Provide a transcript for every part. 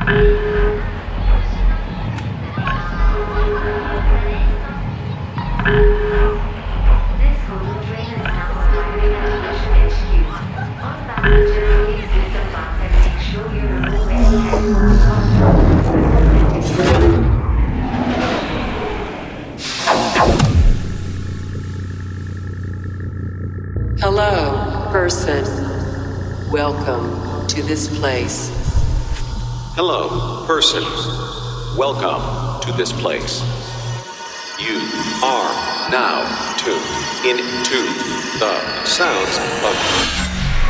Hello, person. Welcome to this place. Hello, person. Welcome to this place. You are now tuned into the sounds of...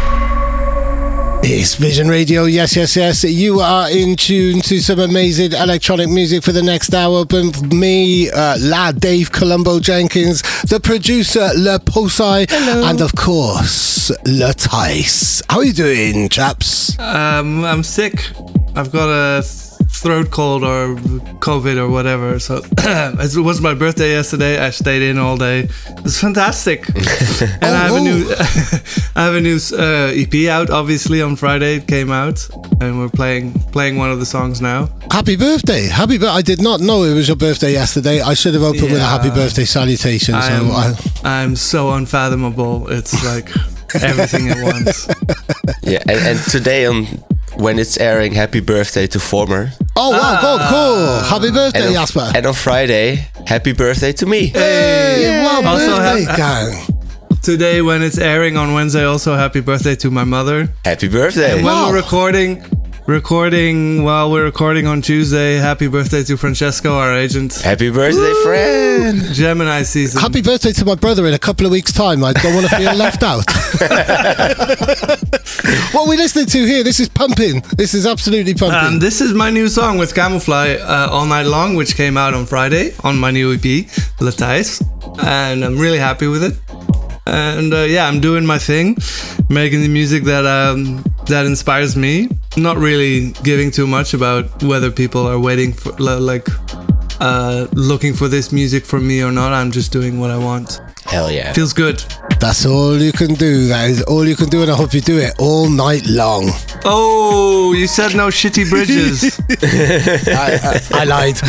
It's Vision Radio, yes. You are in tune to some amazing electronic music for the next hour. But me, lad Dave Colombo Jenkins, the producer Le Posai, and of course Le Tice. How are you doing, chaps? I'm sick. I've got a throat cold or COVID or whatever. So it was my birthday yesterday. I stayed in all day. It's fantastic. And I have a new EP out. Obviously on Friday it came out, and we're playing one of the songs now. Happy birthday! I did not know it was your birthday yesterday. I should have opened with a happy birthday salutation. I'm so unfathomable. It's like everything at once. Yeah, and today when it's airing, happy birthday to Former. Oh, wow, cool. Happy birthday, Jasper. And on Friday, happy birthday to me. Hey, well, birthday, gang. Today, when it's airing on Wednesday, also happy birthday to my mother. Happy birthday. And when we're recording on Tuesday, happy birthday to Francesco, our agent. Happy birthday, friend. Gemini season. Happy birthday to my brother in a couple of weeks' time. I don't want to feel left out. What are we listening to here? This is pumping. This is absolutely pumping. This is my new song with Camouflage, All Night Long, which came out on Friday on my new EP, Le Thijs. And I'm really happy with it. And I'm doing my thing, making the music that inspires me. Not really giving too much about whether people are waiting for, looking for this music from me or not. I'm just doing what I want. Hell yeah. Feels good. That's all you can do. That is all you can do, and I hope you do it all night long. Oh, you said no shitty bridges. I lied.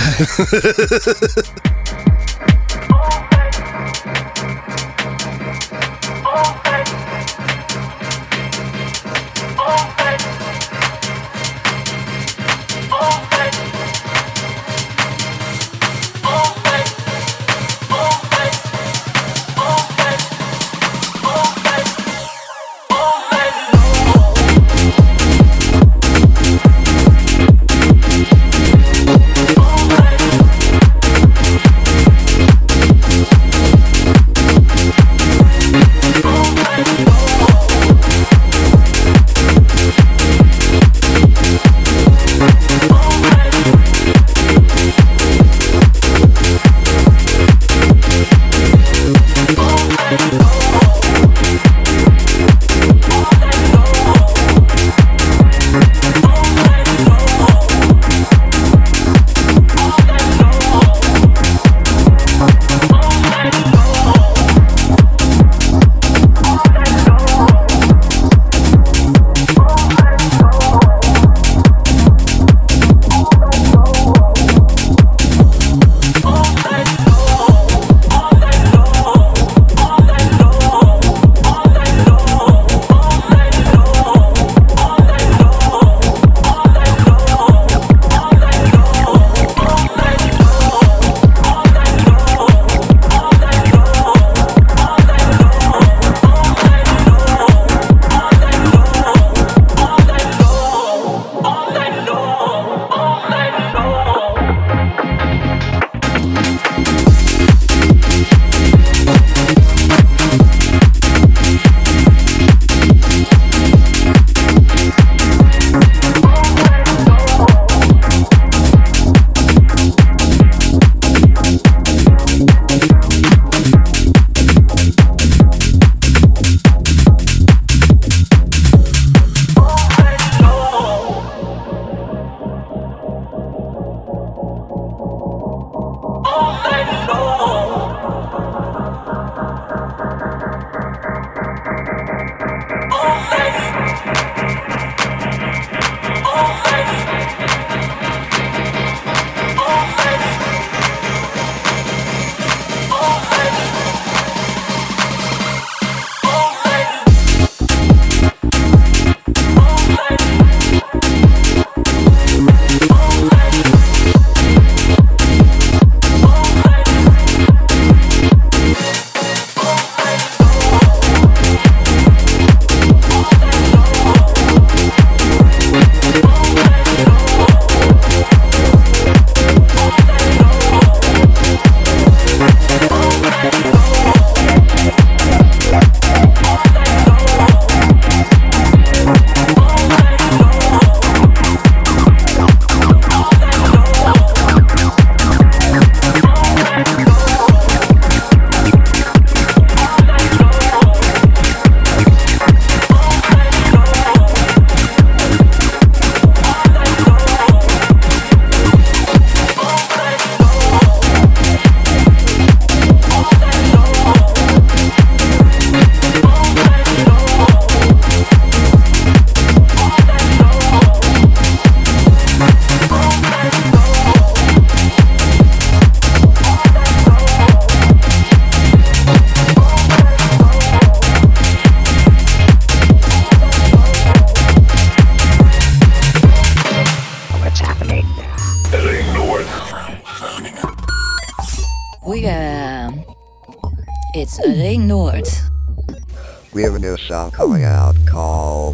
ignored. We have a new song coming out called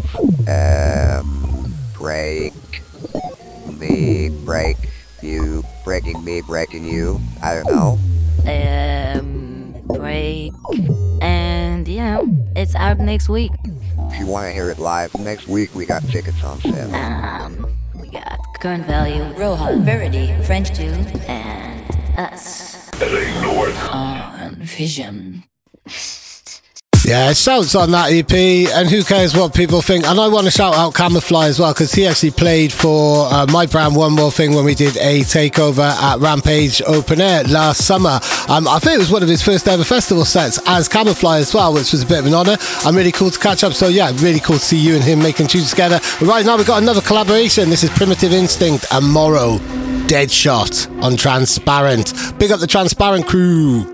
Break Me, Break You, Breaking Me, Breaking You. I don't know. Break. And, it's out next week. If you want to hear it live, next week we got tickets on sale. We got Current Value, Rohan, Verity, French Tune, and us. On Vision. Yeah, shouts on that EP, and who cares what people think. And I want to shout out Camoufly as well, because he actually played for my brand One More Thing when we did a takeover at Rampage Open Air last summer. I think it was one of his first ever festival sets as Camoufly as well, which was a bit of an honour. I'm really cool to catch up, so yeah, really cool to see you and him making tunes together. But right now we've got another collaboration. This is Primitive Instinct and Morrow, Deadshot on Transparent. Big up the Transparent crew.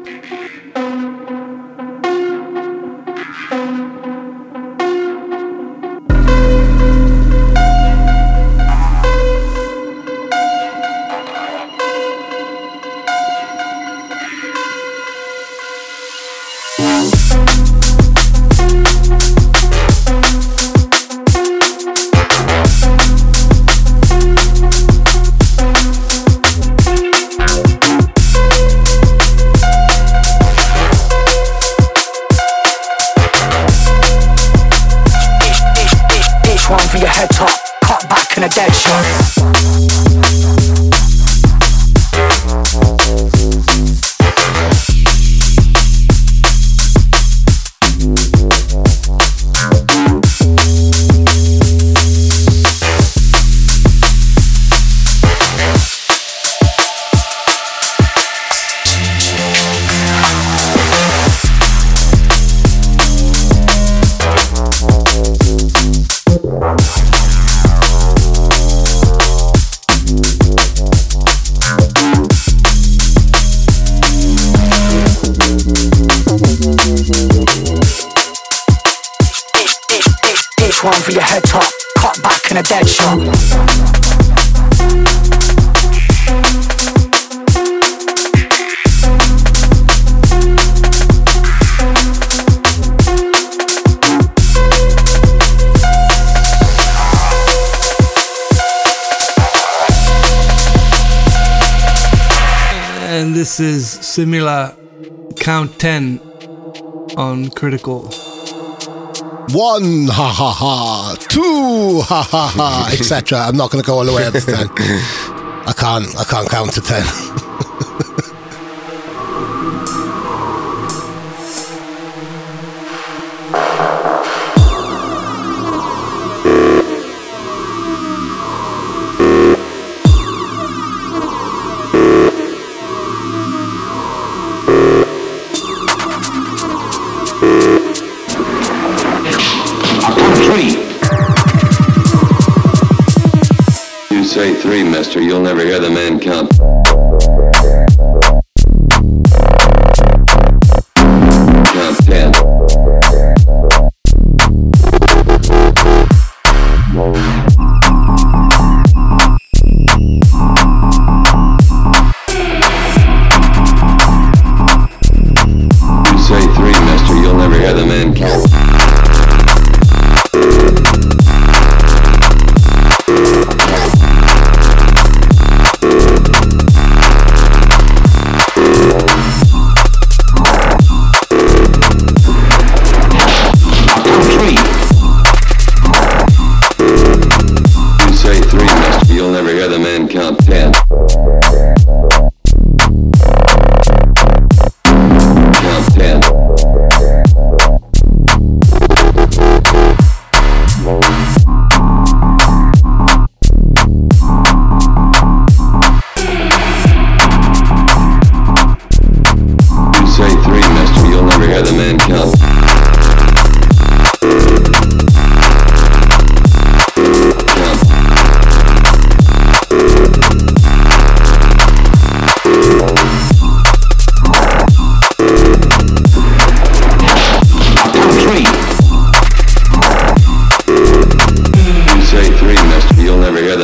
One for your head top, cut back in a dead shot. And this is Simila Count 10 on Critical. 1, ha ha ha, 2, ha ha ha, etc. I'm not going to go all the way up to 10. I can't count to 10. Say 3, mister, you'll never hear the man count. Count 10. You say 3, mister, you'll never hear the man count.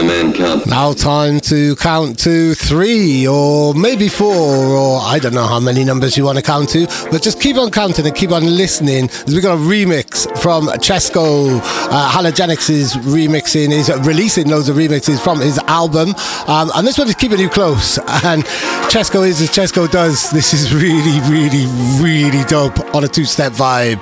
man count. Now time to count to 3 or maybe 4, or I don't know how many numbers you want to count to, but just keep on counting and keep on listening, as we got a remix from Chesco. Halogenics is remixing, is releasing loads of remixes from his album, and this one is keeping you close, and Chesco is as Chesco does. This is really, really, really dope on a 2-step vibe.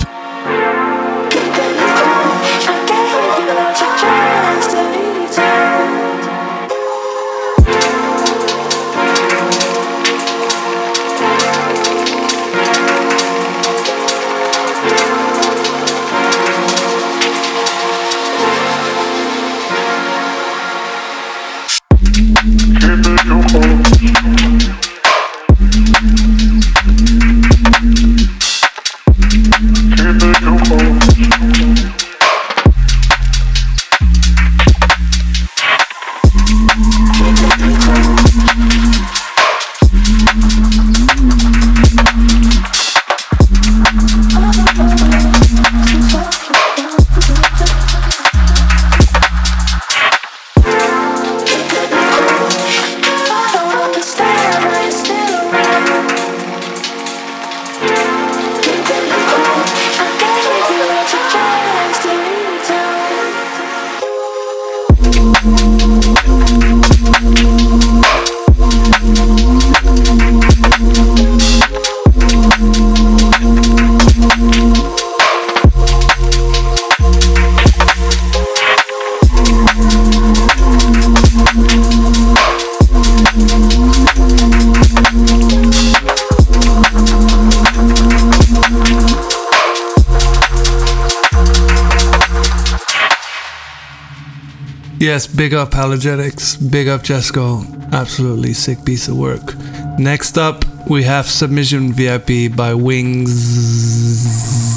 Yes, big up Halogenics, big up Jesco, absolutely sick piece of work. Next up, we have Submission VIP by Wings.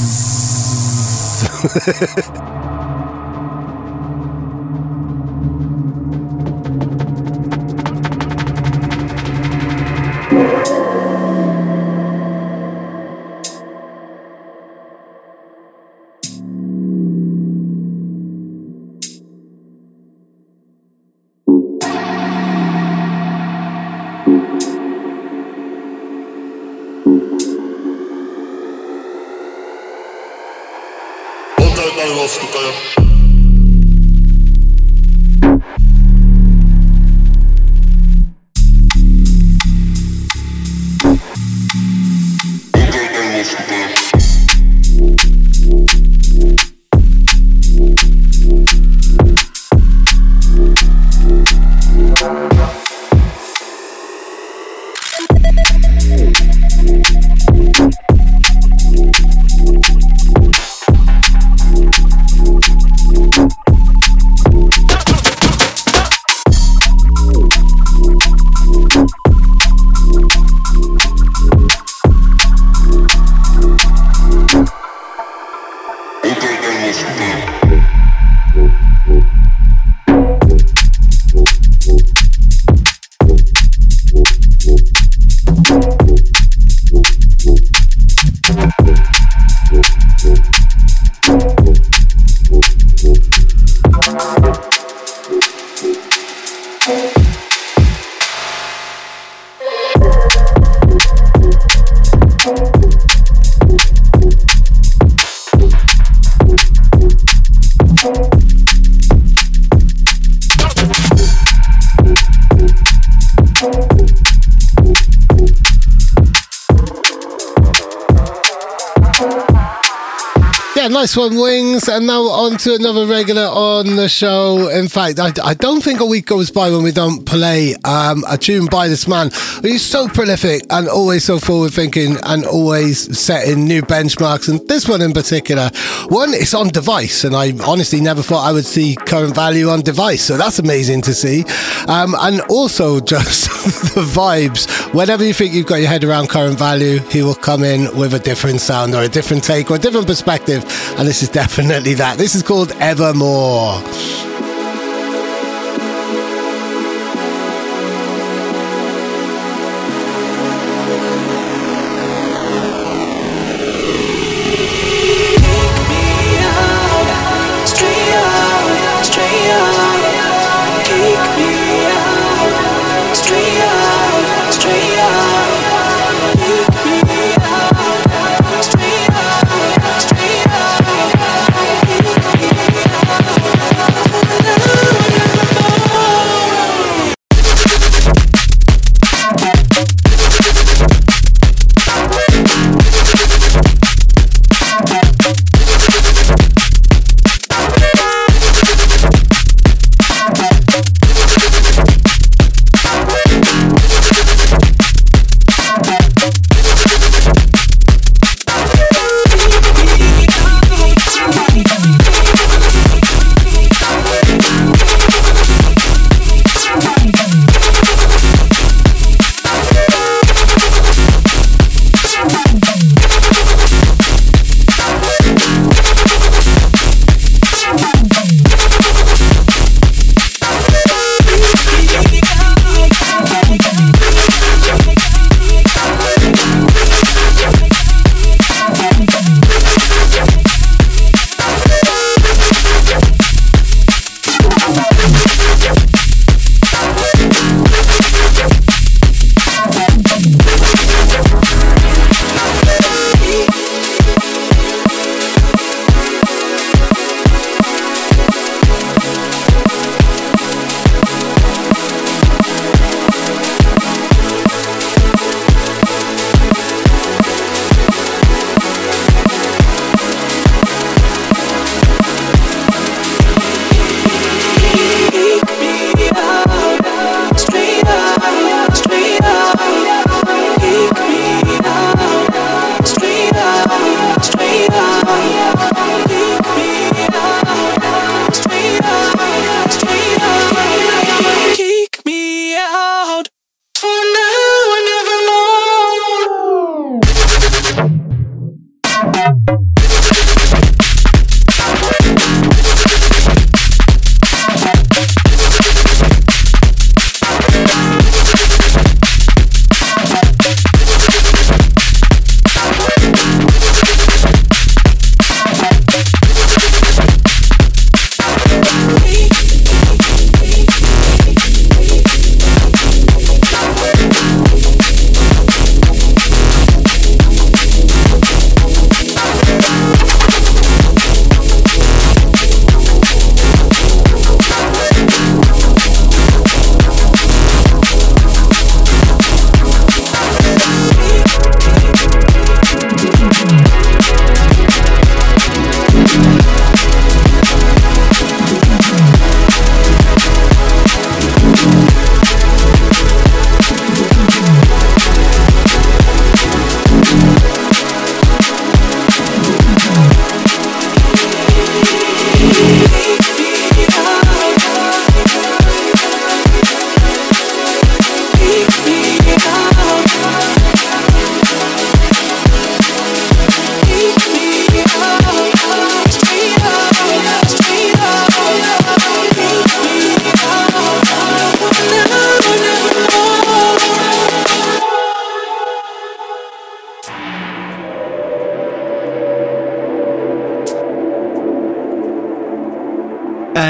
Nice one, Wings. And now on to another regular on the show. In fact, I don't think a week goes by when we don't play a tune by this man. He's so prolific and always so forward thinking and always setting new benchmarks. And this one in particular, one, it's on Device, and I honestly never thought I would see Current Value on Device, so that's amazing to see. And also just the vibes. Whenever you think you've got your head around Current Value, he will come in with a different sound or a different take or a different perspective. And this is definitely that. This is called Evermore. Take me out, straight out, straight out. Take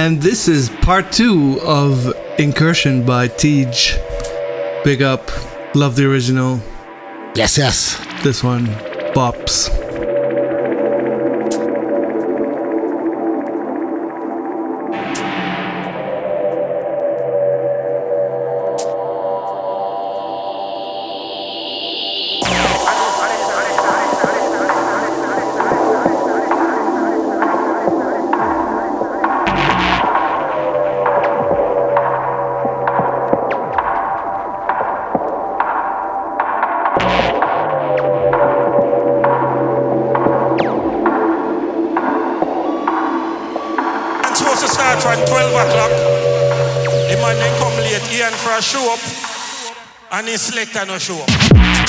And this is part 2 of Incursion by Tej. Big up. Love the original. Yes, yes. This one bops. Show up and his selector no show up.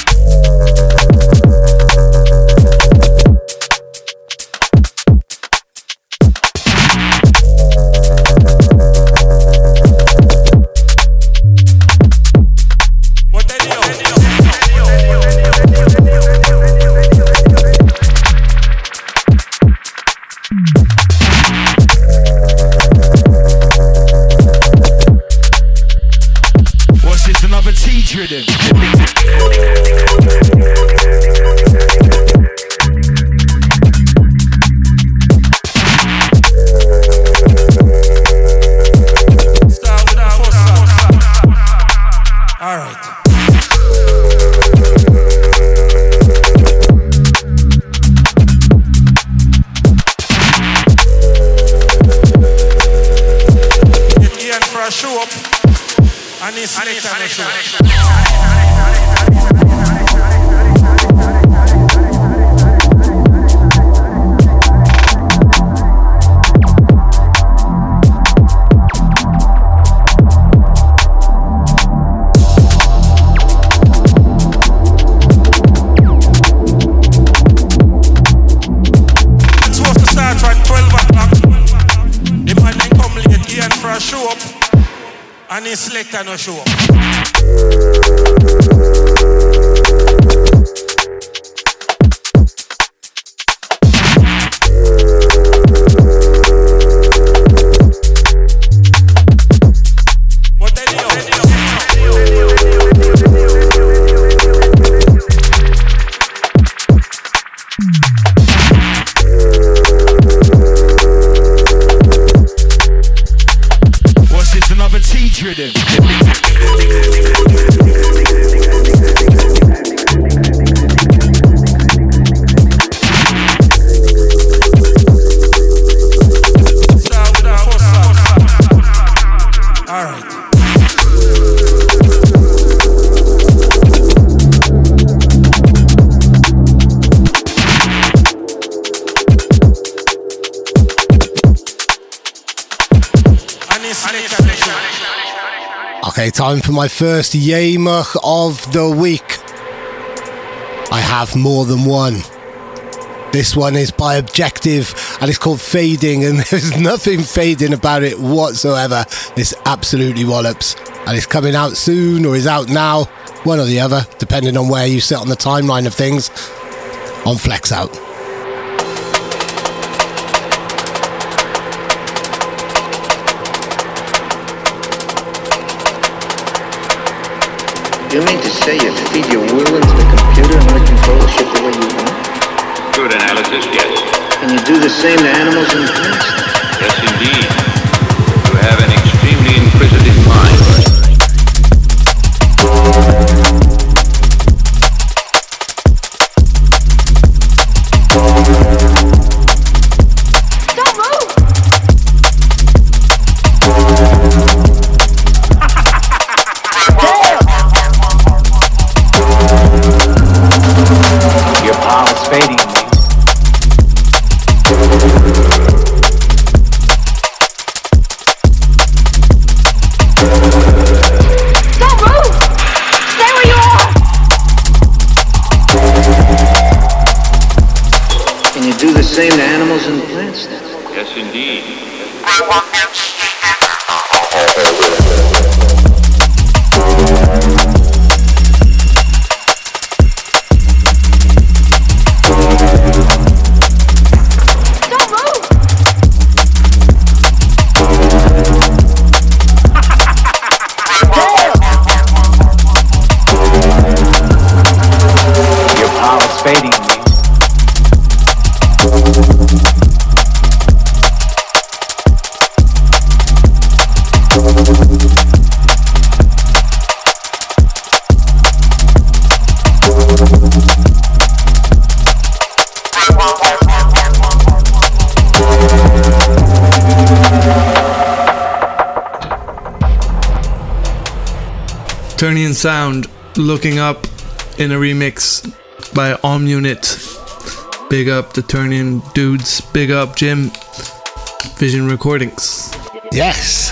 Selector no show up. Okay, time for my first Yamach of the week. I have more than one. This one is by Objective and it's called Fading, and there's nothing fading about it whatsoever. This absolutely wallops, and it's coming out soon or is out now, one or the other, depending on where you sit on the timeline of things, on Flex Out. You mean to say you feed your will into the computer and let it control the shit the way you want? Good analysis, yes. And you do the same to animals and plants? Yes, indeed. You have an extremely inquisitive mind. Fading. Turnian Sound, Looking Up, in a remix by Unit. Big up the Turnian dudes. Big up Jim. Vision Recordings. Yes.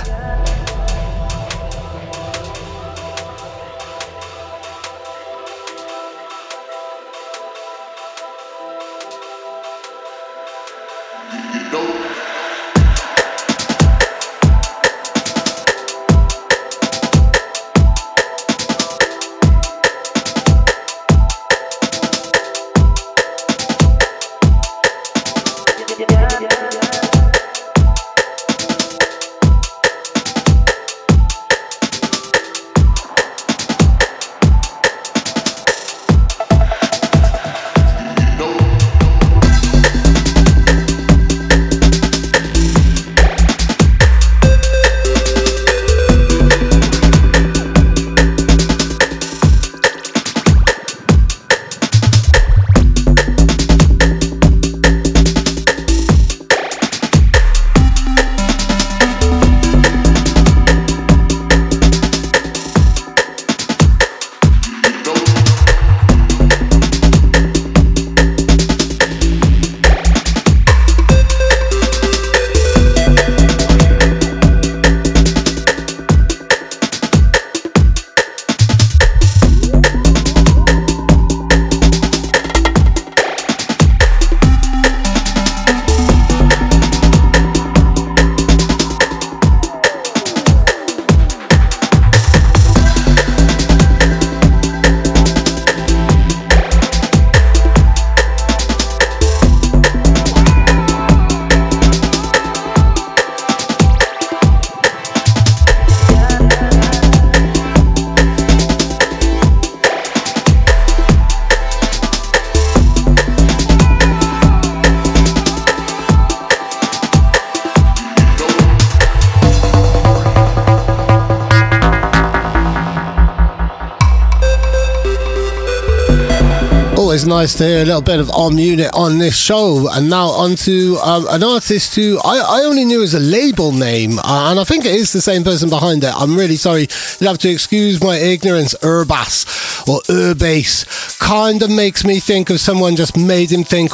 Nice to hear a little bit of Unit on this show. And now on to an artist who I only knew as a label name, and I think it is the same person behind it. I'm really sorry, you'll have to excuse my ignorance. Urbass or Urbase kind of makes me think of someone just made them think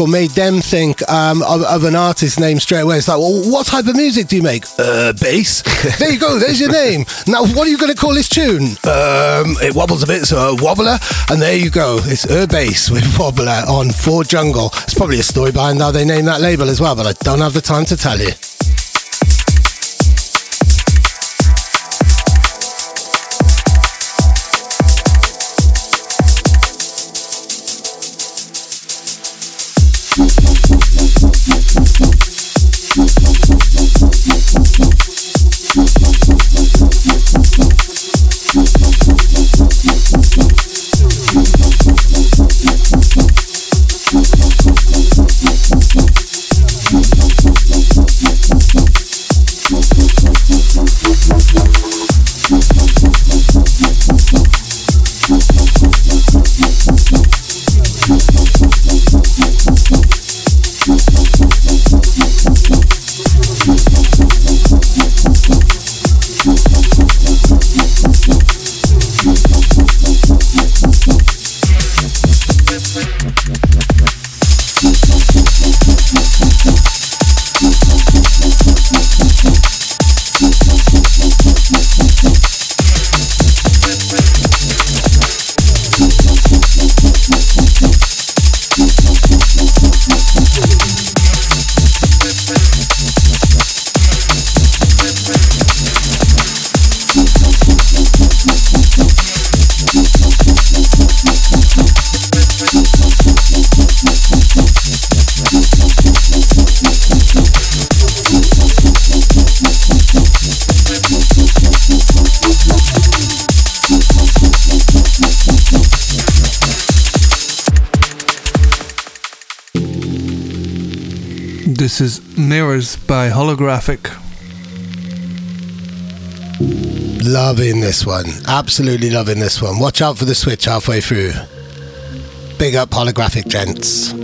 of an artist name straight away. It's like, well, what type of music do you make? Bass. There you go, there's your name. Now what are you going to call this tune? It wobbles a bit, so a wobbler, and there you go, it's Urbase with Wobbler on 4 Jungle. It's probably a story behind how they named that label as well, but I don't have the time to tell you. This is Mirrors by Holographic. Loving this one. Absolutely loving this one. Watch out for the switch halfway through. Big up Holographic, gents.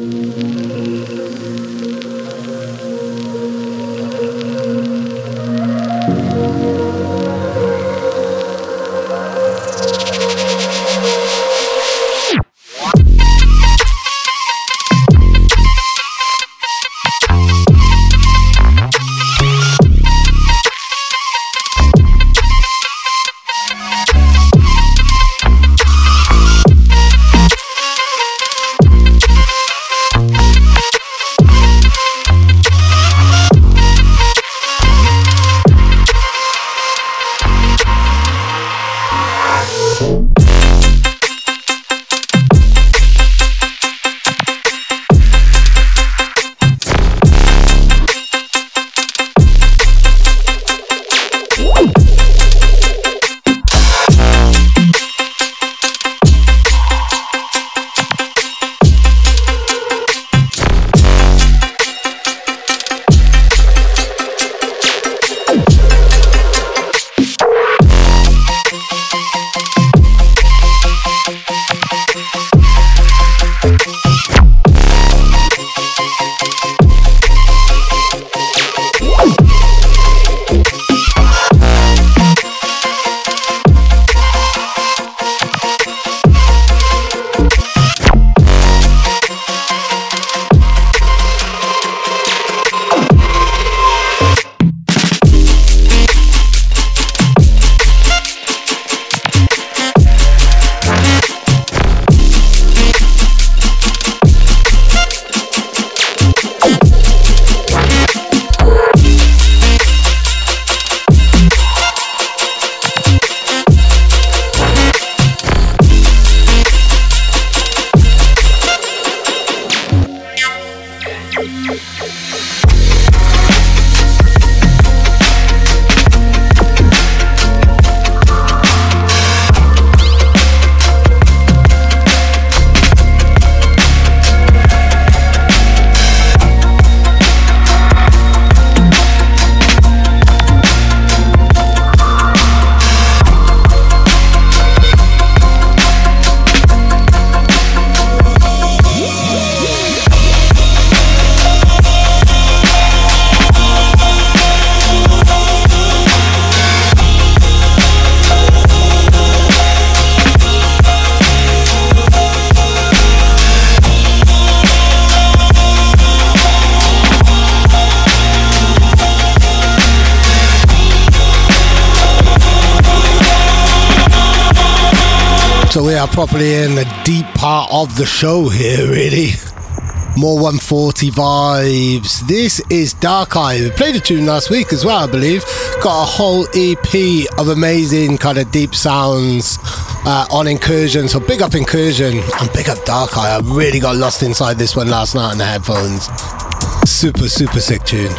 So we are properly in the deep part of the show here, really. More 140 vibes. This is Dark Eye. We played a tune last week as well, I believe. Got a whole EP of amazing kind of deep sounds on Incursion. So big up Incursion and big up Dark Eye. I really got lost inside this one last night on the headphones. Super, super sick tune.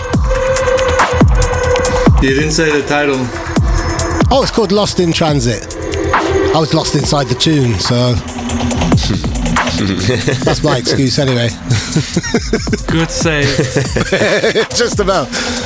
You didn't say the title. Oh, it's called Lost in Transit. I was lost inside the tune, so that's my excuse anyway. Good save. Just about.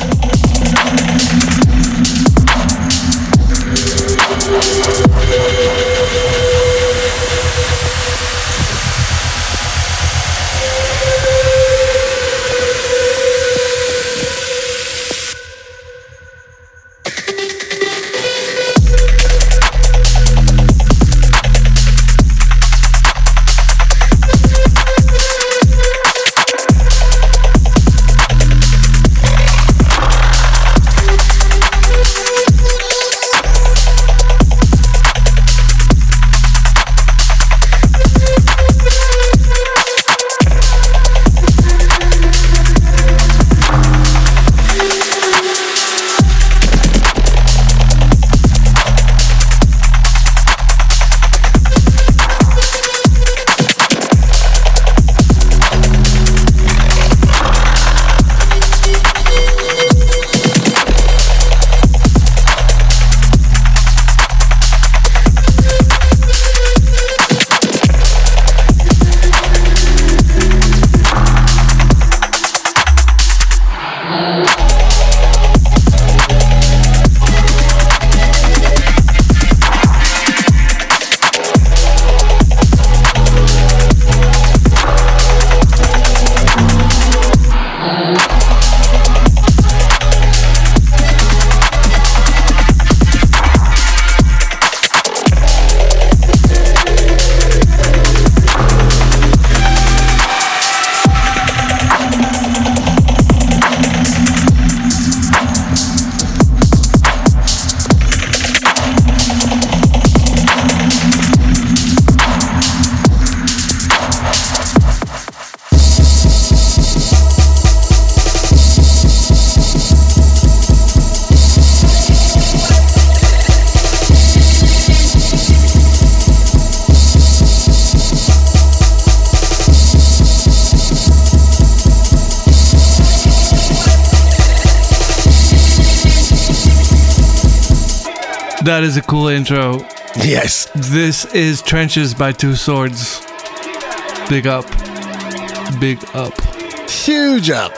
That is a cool intro. Yes. This is Trenches by Two Swords. Big up. Big up. Huge up.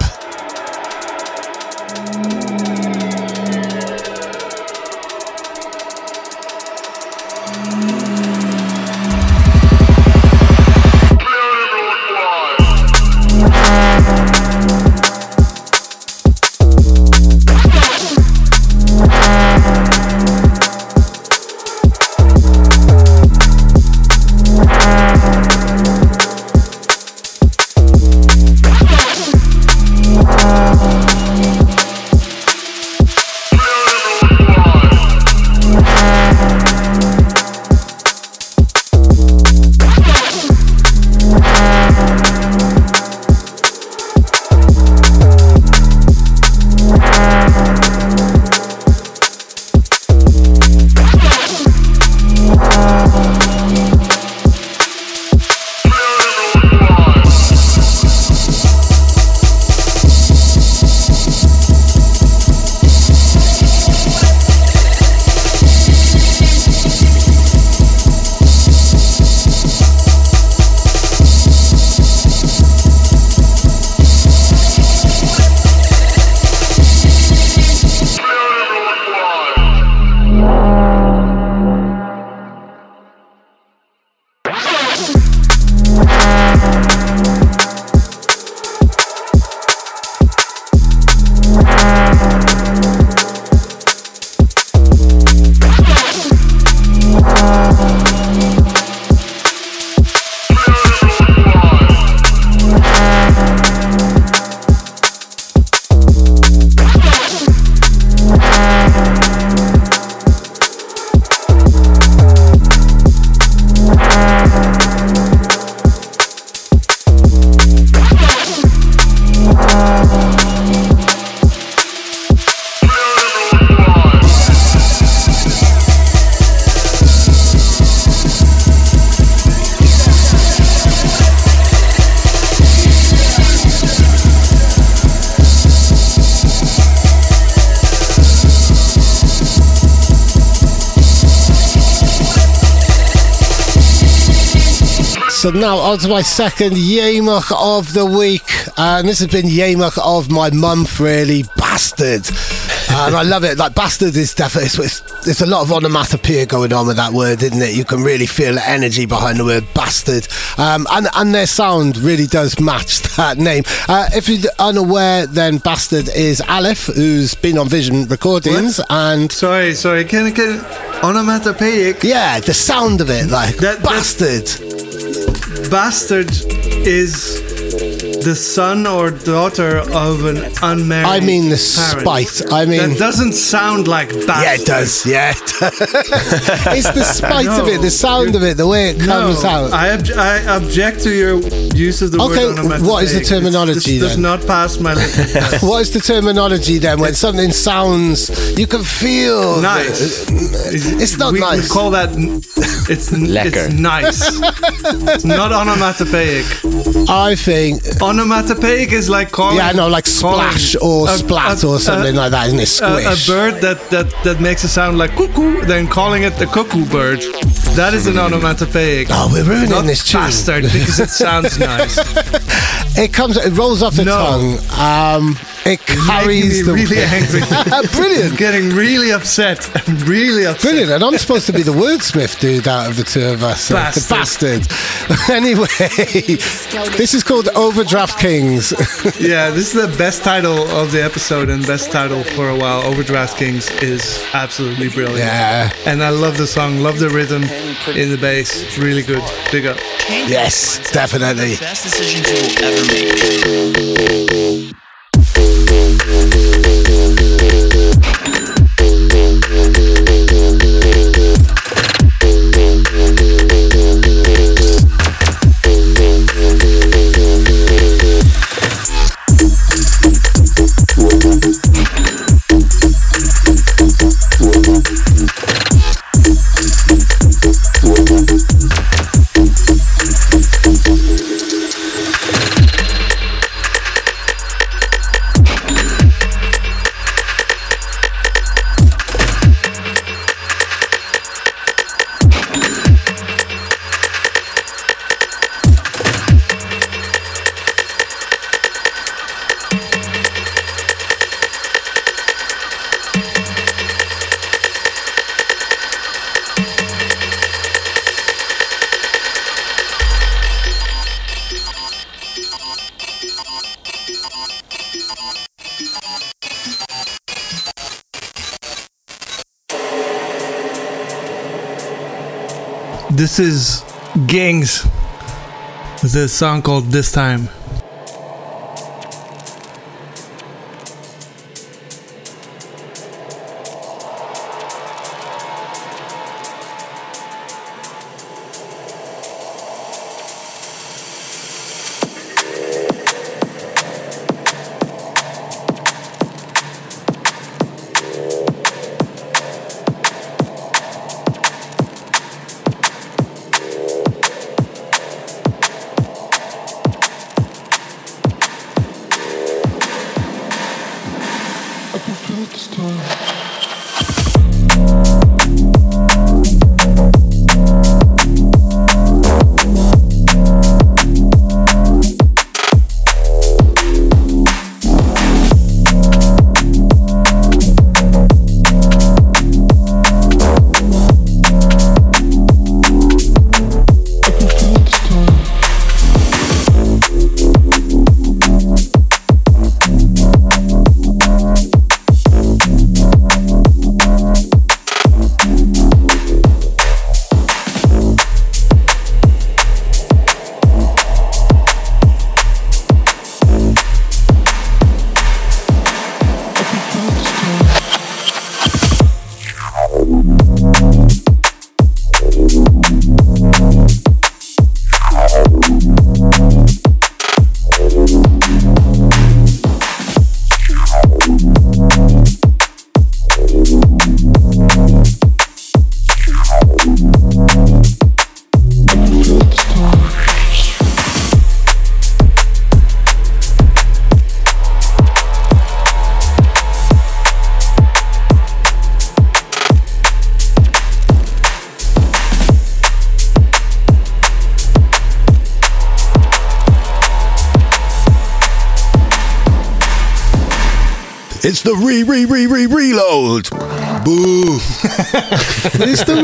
So now on to my second Yamuk of the week. And this has been Yamuk of my month, really. Bastard. And I love it. Like, bastard is definitely... There's a lot of onomatopoeia going on with that word, isn't it? You can really feel the energy behind the word bastard. And their sound really does match that name. If you're unaware, then Bastard is Aleph, who's been on Vision Recordings. What? And Sorry. Can onomatopoeic? Yeah, the sound of it, like, bastard. Bastard is the son or daughter of an unmarried I mean the parent. spite. I mean... That doesn't sound like bastard. Yeah, it does. Yeah, it does. It's the spite of it, the sound of it, the way it comes out. I object to your use of the word onomatopoeic. What is the terminology This then? does not pass my lips. What is the terminology then when something sounds... You can feel... Nice. It's not nice. We call that... It's nice. It's not onomatopoeic. I think... Onomatopoeic is like calling... Yeah, no, like splash or splat or something like that, isn't it? Squish. A bird that makes a sound like cuckoo, then calling it the cuckoo bird. That is an onomatopoeic. Oh, we're ruining not this tune. Bastard, because it sounds nice. It rolls off the tongue. It carries the... really angry. Brilliant. Getting really upset. Really upset. Brilliant. And I'm supposed to be the wordsmith dude out of the two of us. Bastard. The bastard. Anyway, this is called Overdraft Kings. Yeah, this is the best title of the episode and best title for a while. Overdraft Kings is absolutely brilliant. Yeah. And I love the song, love the rhythm in the bass. Really good. Big up. Yes, definitely. Best decisions you will ever make. This is Gangs. It's a song called This Time. It's the reload. Boo. It's the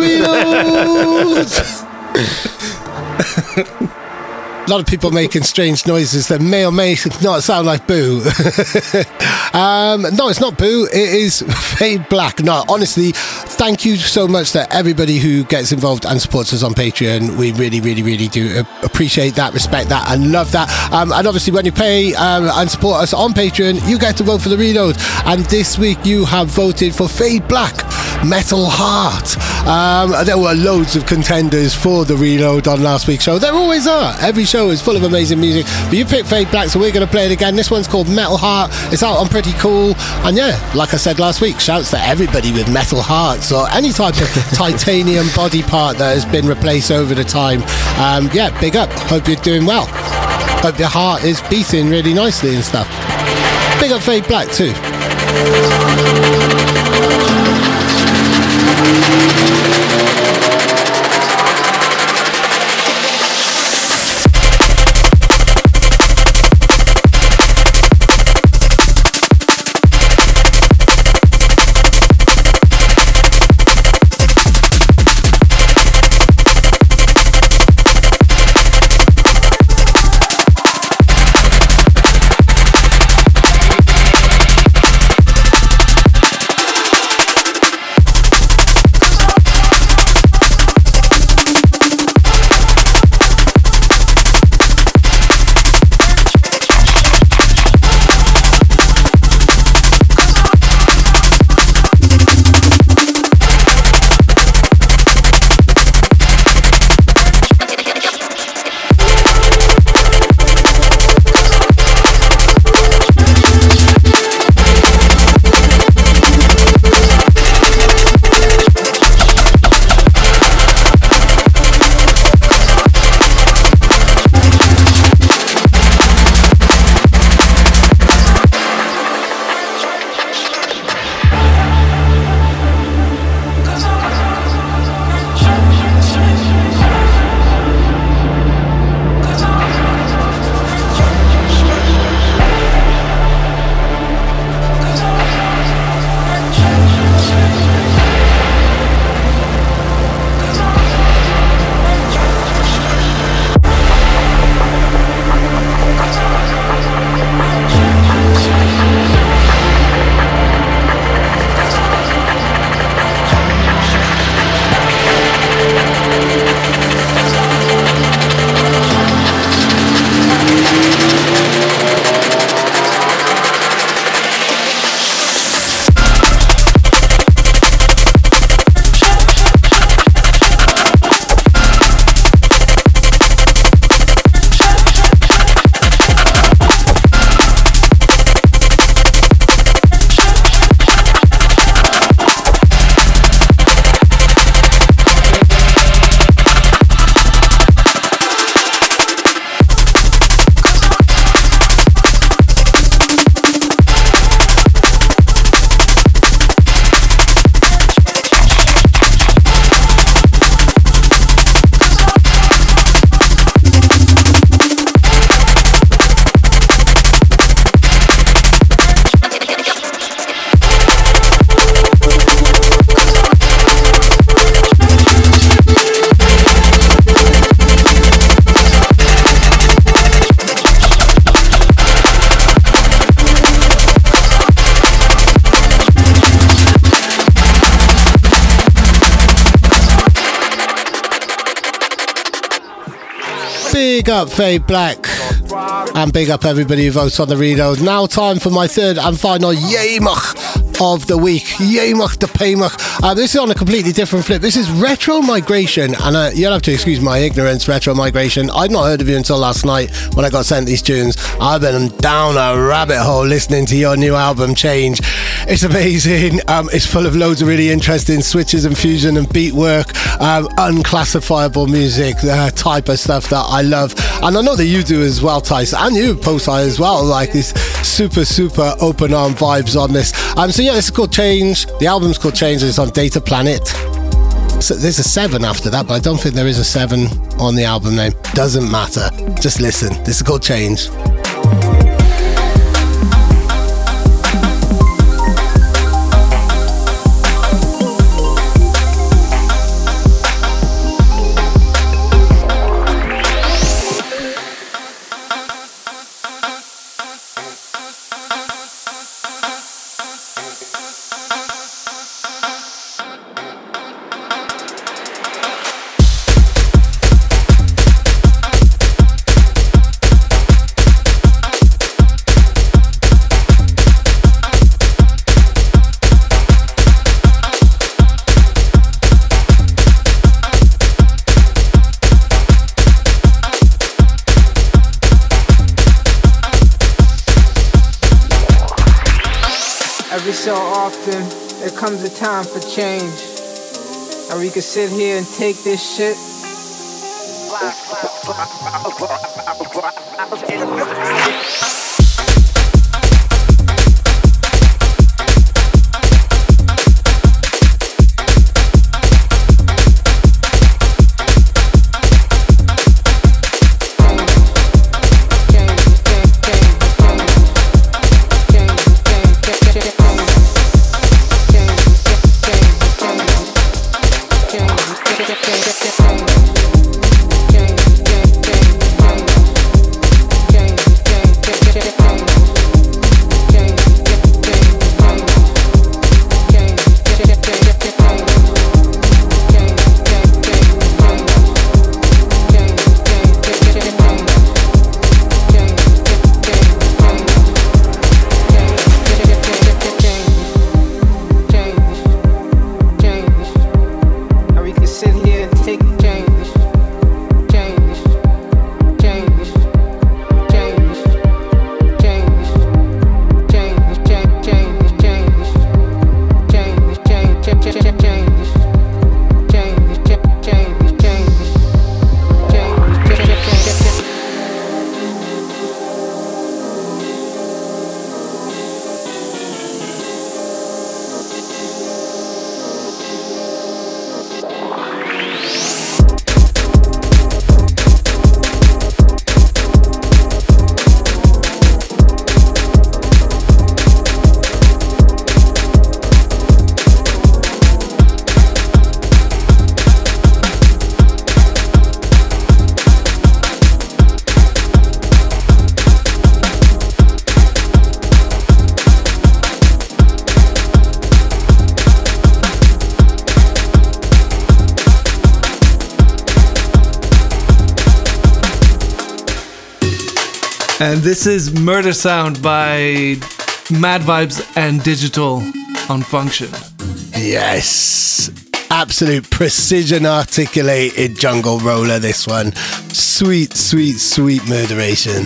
reload. A lot of people making strange noises that may or may not sound like boo. No, it's not boo. It is Fade Black. No, honestly, thank you so much to everybody who gets involved and supports us on Patreon. We really, really, really do appreciate that, respect that, and love that. And obviously, when you pay and support us on Patreon, you get to vote for the reload. And this week, you have voted for Fade Black, Metal Heart. There were loads of contenders for the reload on last week's show. There always are. Every show is full of amazing music, but you picked Fade Black, so we're going to play it again. This one's called Metal Heart. It's out on Pretty Cool, and yeah, like I said last week, shouts to everybody with metal hearts or any type of titanium body part that has been replaced over the time. Yeah, big up. Hope you're doing well. Hope your heart is beating really nicely and stuff. Big up Fade Black too. Big up Fade Black and big up everybody who votes on the reload. Now time for my third and final Yemach of the week. Yemach de Paymach. This is on a completely different flip. This is Retro Migration, and you'll have to excuse my ignorance. Retro Migration, I'd not heard of you until last night when I got sent these tunes. I've been down a rabbit hole listening to your new album Change. It's amazing. It's full of loads of really interesting switches and fusion and beat work, unclassifiable music, type of stuff that I love, and I know that you do as well, Tice, and you, Posai, as well. Like these super open arm vibes on this. So yeah, this is called Change. The album's called Change. It's on Data Planet. So there's a 7 after that, but I don't think there is a 7 on the album name. Doesn't matter. Just listen. This is called Change. Every so often, there comes a time for change. And we can sit here and take this shit. And this is Murder Sound by Mad Vibes and Digital on Function. Yes. Absolute precision articulated jungle roller, this one. Sweet, sweet, sweet murderation.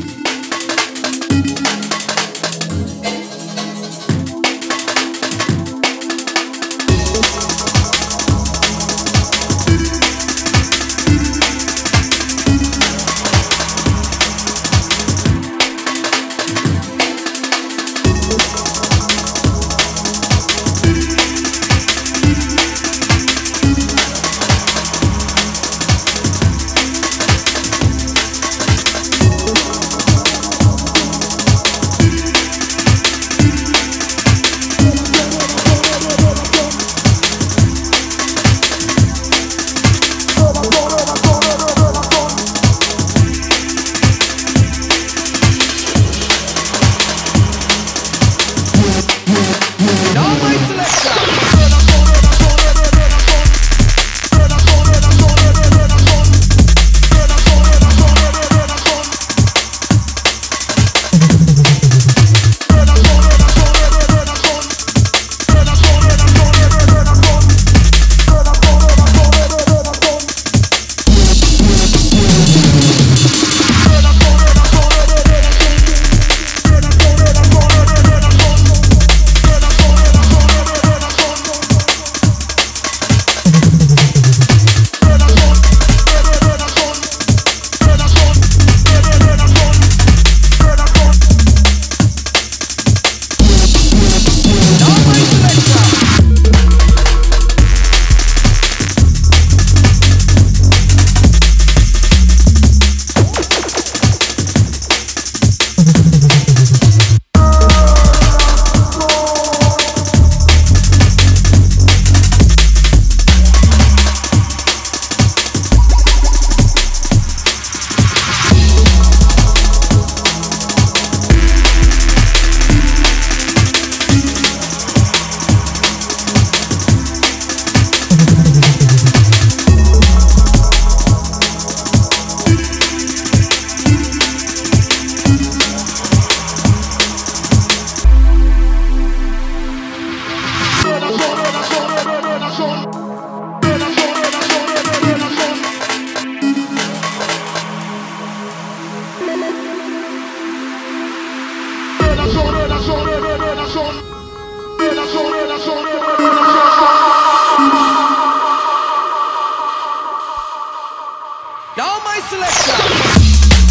Now my selection.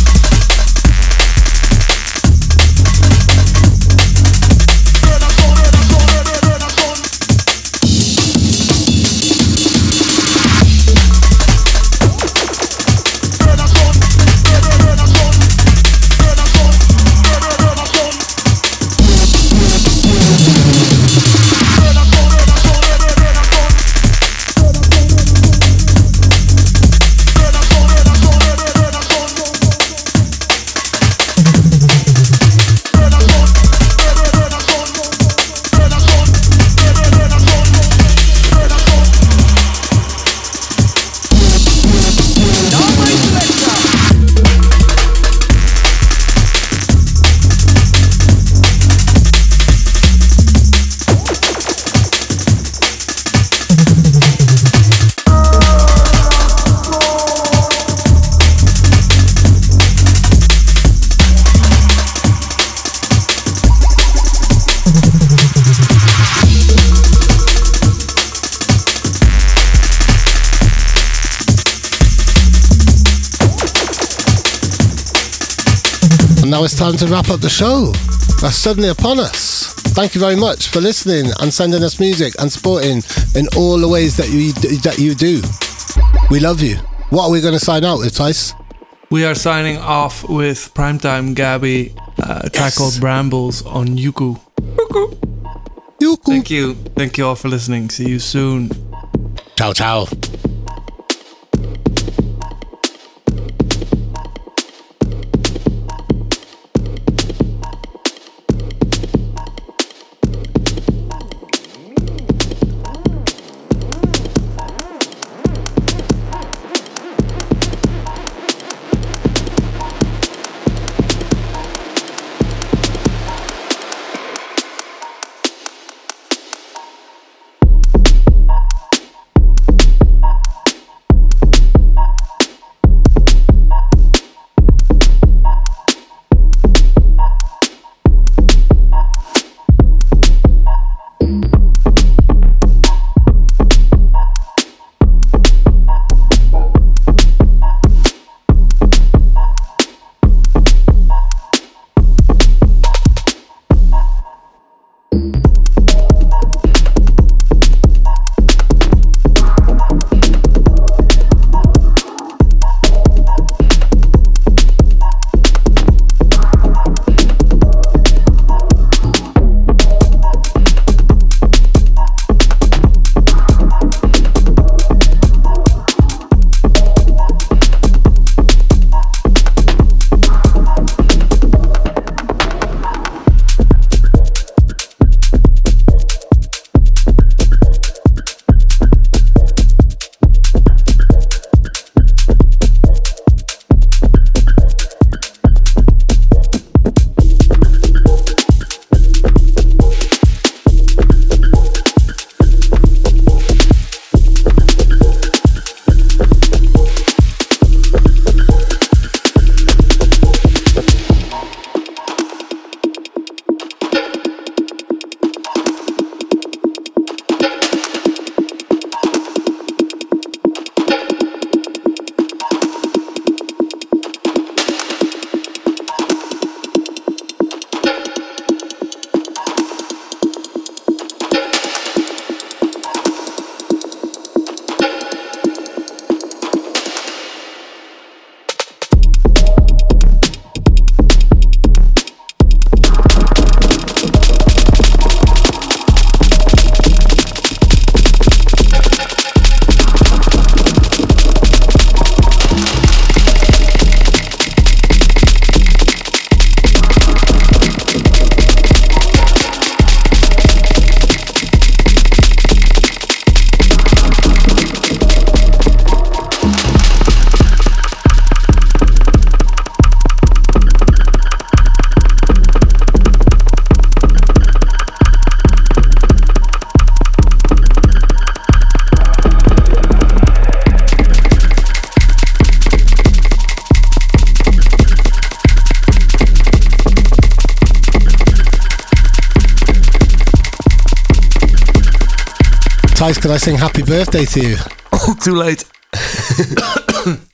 Now it's time to wrap up the show. That's suddenly upon us. Thank you very much for listening and sending us music and supporting in all the ways that you do. We love you. What are we going to sign out with, Tice? We are signing off with Primetime Gabby, a track called Brambles on Yuku. Yuku. Thank you. Thank you all for listening. See you soon. Ciao, ciao. Tice, can I sing happy birthday to you? Too late.